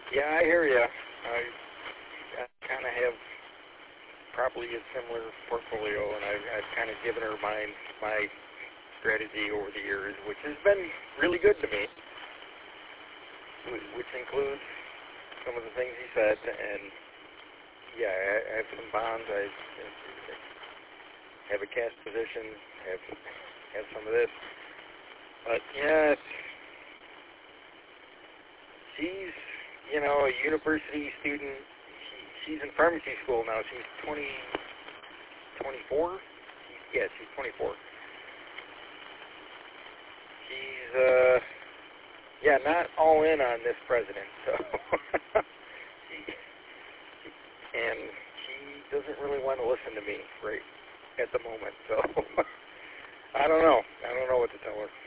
Yeah, I hear you. I kind of have probably a similar portfolio, and I've kind of given her my strategy over the years, which has been really good to me, which includes some of the things he said, and yeah, I have some bonds, I have a cash position, have some of this, but yeah, she's, a university student. She's in pharmacy school now. She's 24? Yeah, she's 24. She's, not all in on this president, so, and she doesn't really want to listen to me right at the moment, so, I don't know what to tell her.